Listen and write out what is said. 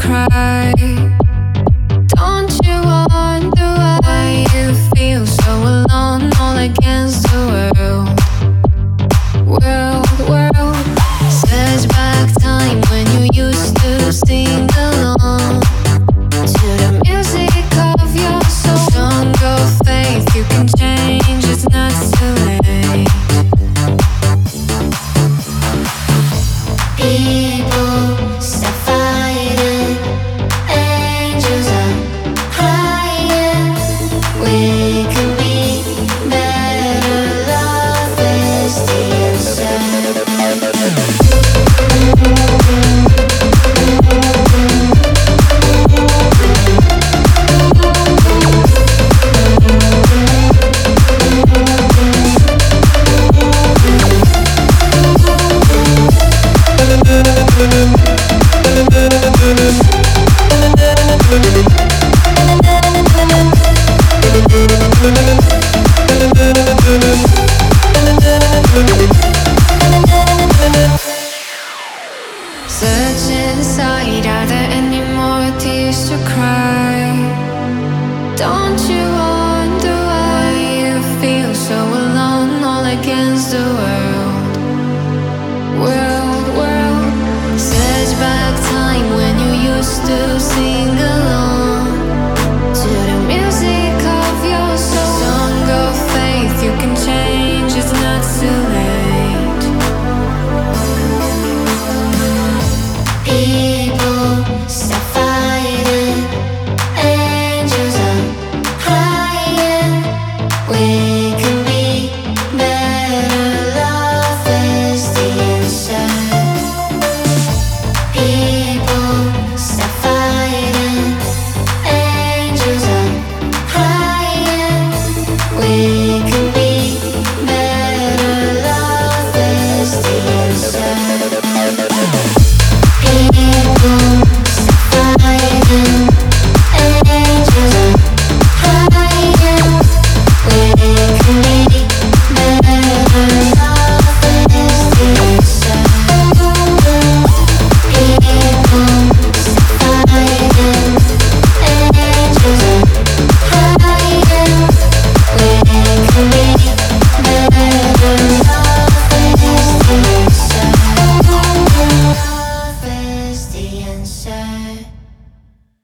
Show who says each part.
Speaker 1: cry. Don't you wonder why you feel so alone, all against the world? World. Search back time when you used to sing along to the music of your soul. Song of faith, you can change, it's not too late. People stop fighting, angels are crying. We can be better, love is the answer. Search inside, are there any more tears to cry? Don't you